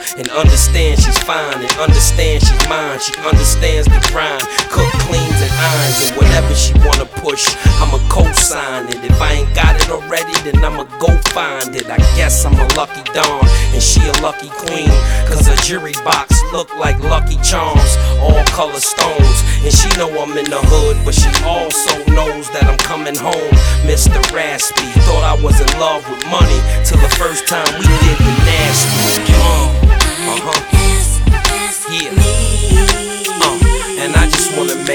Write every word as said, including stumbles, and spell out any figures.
and understand she's fine, and understand she's mine. She understands the grind, cook, cleans, and irons, and whatever she wanna push, I'ma co-sign it. If I ain't got it already, then I'ma go find it. I guess I'm a lucky Don, and she a lucky queen, cause her jewelry box look like Lucky Charms, all color stones. And she know I'm in the hood, but she also knows that I'm coming home. Mister Raspy thought I was in love with money till the first time we did the